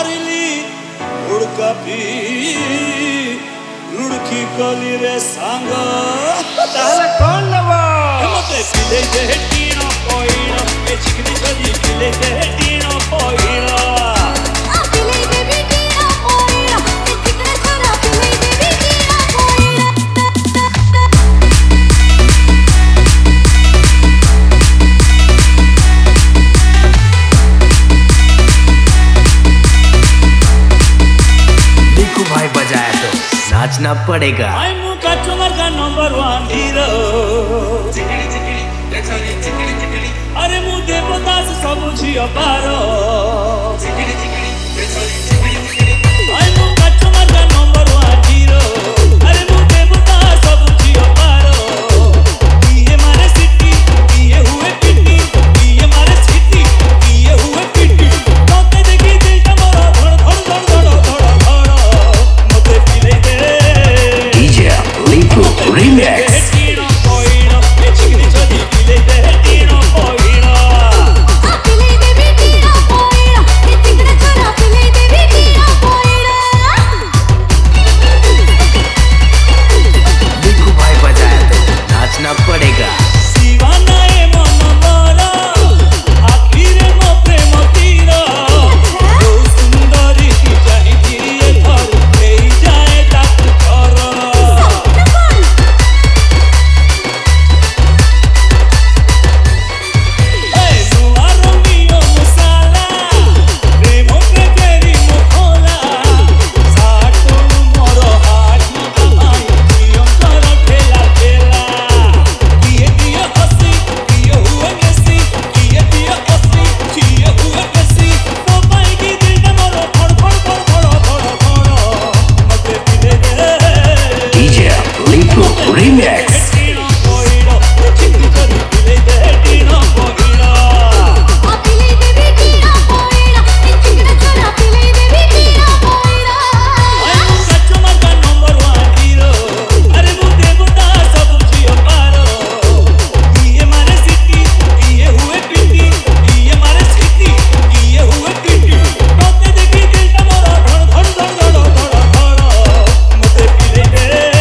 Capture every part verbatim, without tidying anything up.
मारिली उड़का P लुड़की कली रे सांग ताले कौन लवा मते पिले दे टीनो कोइनो ए चिकनी कली पिले दे टीनो कोइनो आ पिले दे भी टीनो कोइनो ए चिकने छोरा पिले दे भी टीनो कोइनो देखो भाई बजाया तो नाचना पड़ेगा। आई मुका चुमर का नंबर वन हीरो अरे मुझे बतास सब झियो पारो आई मुका चुमर का नंबर वन हीरो अरे मुझे बतास सब झियो पारो ये मारे सिटी ये हुए पिटी ये मारे सिटी ये हुए पिटी तोते देखी दिल का मोरा धड़ धड़ धड़ धड़ धड़ मते पिले दे डीजे लिपू रीमिक्स पड़ेगा। Remix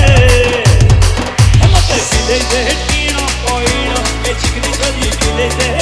Chickeny, chickeny, chickeny, chickeny,